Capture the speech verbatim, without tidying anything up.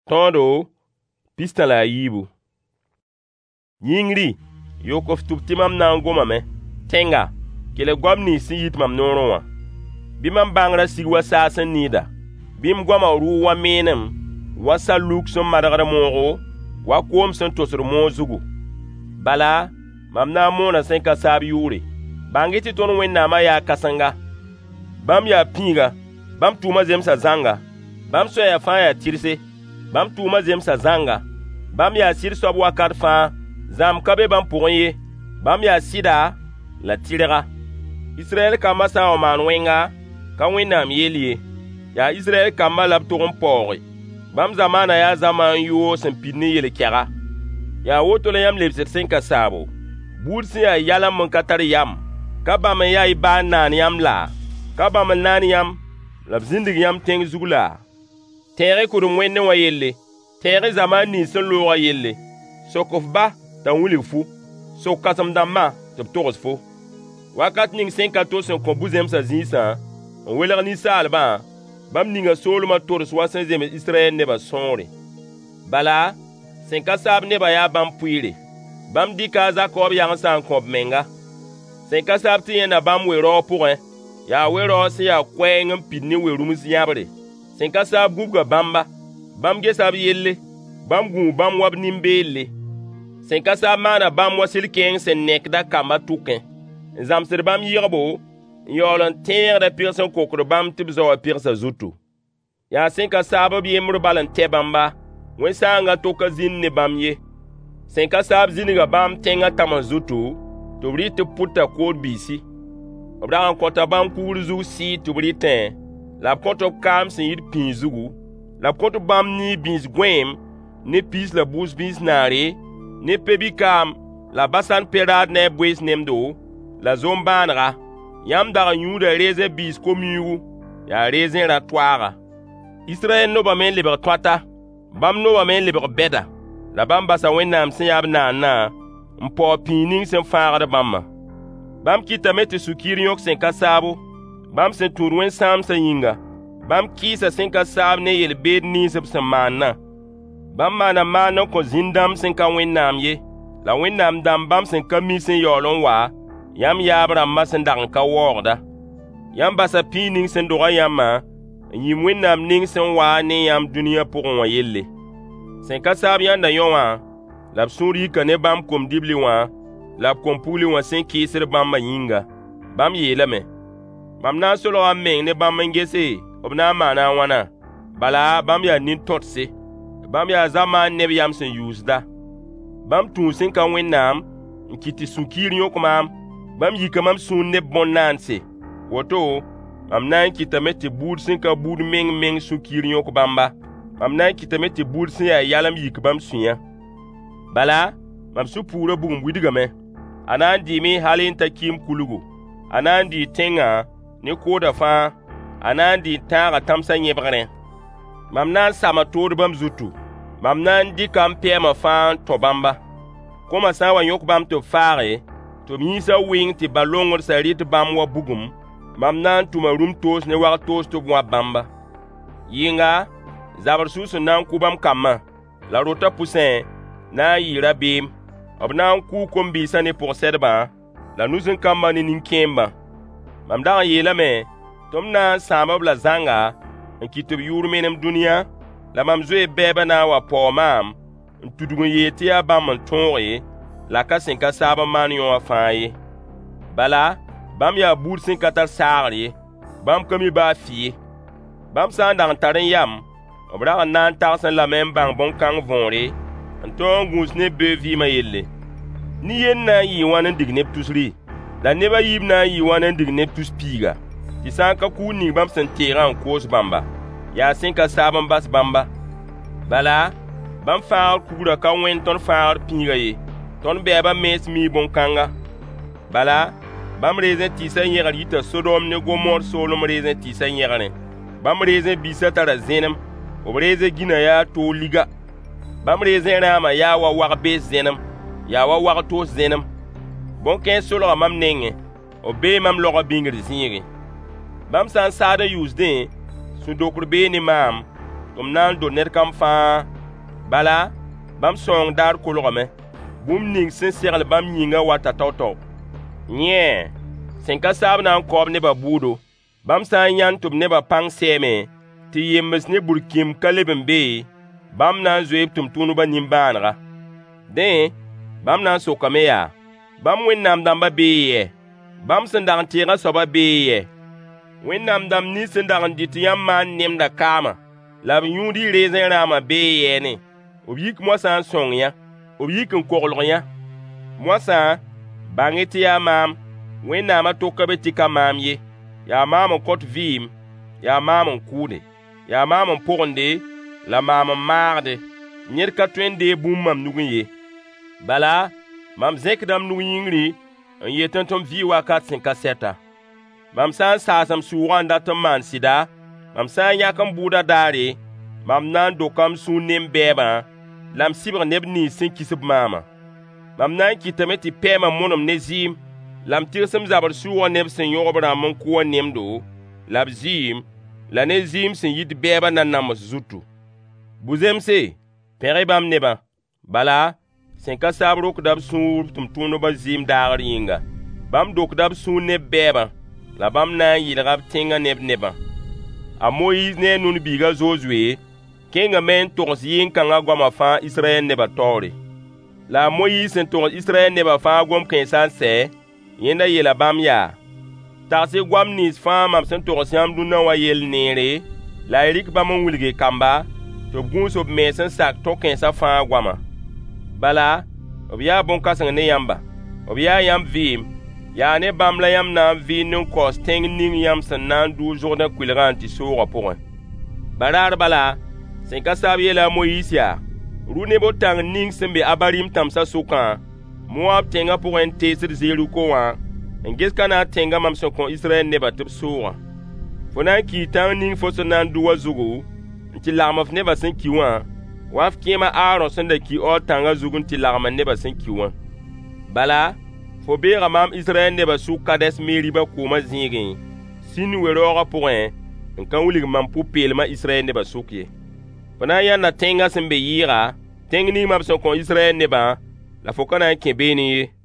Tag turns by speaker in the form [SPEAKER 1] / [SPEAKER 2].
[SPEAKER 1] Tondo pista la yibu. Yingri yokof tupti mam na ngoma me. Tenga kele gwamni si yit mam noronwa. Bimam bangra sigwa sasen nida. Bim gwama ruwa menem. Wasa luk som madagara mongo. Wa kom sen tosur monzugu. Bala mam na mona sen kasab yuri. Bangiti ton wenna ma ya kasanga. Bam ya pinga. Bam tuma zemsa zanga. Bam so ya fa ya tirse. Bam tuma zemsa zanga. Bam ya sir sob wakat fa. Zam kabe bam pourye. Bam ya sida la tirera. Israel kamba sa o man wenga. Ka wenam yelie. Ya Israel kamba lab togon pori. Bam zamana ya zaman yo sen pidni yele kera. Ya woto le yam lebset sen kasabo. Bursi ya yala mon katari yam. Ka bam ya iba nan yam la. Ka bam nan yam. Lab zindig yam teng zugula. Tere kurum wenne wa yelle. Tere zaman ni sen lo wa yelle. Sokof ba tan wuli fu. So kasam damma tep toros fu. Wakat ning sen kato sen kombuzem sa zinsa. On weler ni sa alba. Bam ninga soloma toros wasen zeme Israel neba sonre. Bala sen kasab neba ya bam puire. Bam dika za kob yang san kob menga. Sen kasab ti yena bam we ro pour ya we ro si ya kweng pidni we rumus yabre. Sen kasab gubga bamba. Bam gesab yelle. Bam gu bam wab nimbele. Sen kasab mana bam wasil keng sen nek da kamba tuken. Zamsir bam yirbo. Yolan ter da pirsan kokro bam tibzo wa pirsa zutu. Ya sen kasab bi emru balan te bamba. Wen sanga toka zin ne bam ye. Sen kasab ziniga bam tenga tama zutu. Tubri te puta kod bisi. Obra an kota bam kuru zu si tubri ten. La koto kam sen yid pin zugu. La koto bam ni bins gwem. Ne pis la bous bins nare. Ne pebi kam. La basan perad ne bwes nemdo. La zombanra. Yam daga yuda reze bis komiu. Ya reze ratwara. Israel no ba men liber twata. Bam no ba men liber beda. La bam basa wenam sen yab na na. Mpo pining sen fara bamma. Bam kita mete sukiri yok sen kasabo. Bam sen turwen sam sen yinga. Bam kisa sen kasab ne yel bed ni sep sen manna. Bam mana mana ko zindam sen ka wenam ye. La wenam dam bam sen kami sen yolon wa. Yam yabra masen dang ka worda. Yam basa pining sen doga yamma. Yim wenam ning sen wa ne yam dunia pour wa yelle. Sen kasab yanda yonwa. Lab suri ka ne bam kom dibli wa. Lab kom puli wa sen kisir bam yinga. Bam yela me. Bam na solo ameng ne bam ngese. Obna mana wana. Bala bam ya nin totse. Bam ya zaman ne yam sen yusda. Bam tun sen ka wenam. Nkiti sukiri yokumam. Bam yikamam sun ne bonanse. Woto. Bam nan kita meti bud sen ka bud meng meng sukiri yokubamba. Bam nan kita meti bud sen ya yalam yikabam sunya. Bala. Bam su pura bugum widigame. Anan di mi halin takim kulugu. Anan di tenga. Ni koda fa. Anan di tanga tamsa nyebgane. Mam nan sama todu bam zutu. Mam nan di kampema fa tobamba. Koma sawa yok bam to fare. To misa wing ti balongor sa rit bam wa bugum. Mam nan tuma rum tos ne wa tos to bwa bamba. Yinga. Zabar susu nan kubam kama. La rota poussin. Na yira bim. Ob nan ku kombi sa ne pour sedba. La nuzin kama ni ninkemba. Mam da yela me. Tom na samab la zanga. En kitub yur menem dunia. La mam zoe beba na wa po mam. En tudugun yeti ya bam en tonre. La ka sen ka saba man yon afaye. Bala. Bam ya bour sen katar sarye. Bam komi ba fiye. Bam san dan taren yam. Obra nan tarsen la men bang bon kang vonre. En ton gous ne be vi ma yelle. Ni yen na yi wanen digne tusri. La neba yib na yi wanen digne tus piga. Ti san ka ku ni bam sen teran kos bamba. Ya sen ka saban bas bamba. Bala. Bam faar kura ka wen ton faar pinga ye. Ton beba mes mi bon kanga. Bala. Bam rezen tisa yegar yita Sodom ne Gomor solom rezen tisa yegane. Bam rezen bisa tara zenem. Ob rezen gina ya to liga. Bam rezen rama ya wa wak be zenem. Ya wa wak to zenem. Bon ken solo mam nenge. Obe mam loga bingir zinge. Bam san sada use den. Sun dokur be ni mam. Tom nan do net kam fa. Bala, bam sõng daar kolgame, bũmb ning sẽn segl bãmb yĩnga wata tao-tao. Yẽ, sẽn ka saab na n kaoob nebã buudo, bãmb sã n yãnd tɩ b nebã pãng sɛɛme tɩ yems ne burkĩm ka leb n be, bãmb na n zoe b tʋm-tʋʋdbã nin-bãanega. Dẽ, bãmb na n sokame yaa, bãmb Wẽnnaam dãmbã bee yɛ, bãmb sẽn dag n teegã soabã bee yɛ. Wẽnnaam dãmb nins sẽn dag n dɩ tɩ yãmb maan nemda kaama, la b yũud y reezẽ rãamã bee yɛɛne, b yik moasã n sõng yã, b yik n koglg yã. Moasã, bãng-y tɩ yaa maam, Wẽnnaamã tʋka be tɩ ka maam ye, yaa maam n kõt vɩɩm, yaa maam n kʋʋde, yaa maam n pʋgende, la maam n maagde. Ned ka tõe n dee bũmb mam nugẽ ye. Bala, mam zẽkda m nug yĩngri n yet n tɩ m vɩɩ wakat sẽn ka sɛta. Mam sã n saasem sʋʋgã n dat n maan sɩda, mam sã n yãk n bʋʋda daare, mam na n doka m sũur ne m bɛɛbã, la m sɩbg neb nins sẽn kis-b maamã. Mam na n kɩtame tɩ pɛɛmã monem ne zɩɩm, la m tɩgs m zabr sʋʋgã neb sẽn yõgb rãmb n kʋa nemdo, la b zɩɩm, la ne zɩɩm sẽn yit bɛɛbã nanams zutu. Bu-zemse, pẽg-y bãmb nebã. Bala, sẽn ka saab rokda b sũur tʋm-tʋʋdbã zɩɩm daagr yĩnga. Bãmb dokda b sũur neb bɛɛbã, la bãmb na n yɩlga b tẽngã neb nebã. A Moyiis ne a nun-biigã Zozue kẽngame n togs yɩn-kãngã goamã fãa Israyɛl nebã taoore. La a Moyiis sẽn togs Israyɛl nebã fãa gom-kãensã n sɛ, yẽnda yeela bãmb yaa: tags-y goam nins fãa mam sẽn togs yãmb dũnã wã yell neere, la y rɩk bãmb n wilge kamba, tɩ b gũus b mens n sak to-kãensã fãa goamã. Bala, b yaa bõn-kãseng ne yãmba, b yaa yãmb vɩɩm, yaa ne bãmb la yãmb na n vɩɩnd n kaoos tẽng ning yãmb sẽn na n dʋʋr zogdã kulgã n tɩ soogã pʋgẽ. Baraar bala, sẽn ka saab yeela a Moyiis yaa: ru neb tãng ning sẽn be Abarim tãmsã sʋkã, Moab tẽngã pʋgẽ n teesd Zeriko wã, n ges Kanaan tẽngã mam sẽn kõ Israyɛl nebã tɩ b soogã. Fo na n kii tãng ning fo sẽn na n dʋ wã zugu, n tɩ lagem f nebã sẽn ki wã, wa f kẽema Aaron sẽn da ki Ɔɔd tãngã zug n tɩ lagem nebã sẽn ki wã. Bala, fo beega maam Israyɛl nebã sʋk Kades Meriba koomã zĩigẽ, Sin we-raoogã pʋgẽ, n ka wilg mam pʋ-peelmã Israyɛl nebã sʋk ye. Fo na n yãnda tẽngã sẽn be yɩɩga, tẽng ning mam sẽn kõ Israyɛl nebã, la fo ka na n kẽ beene ye.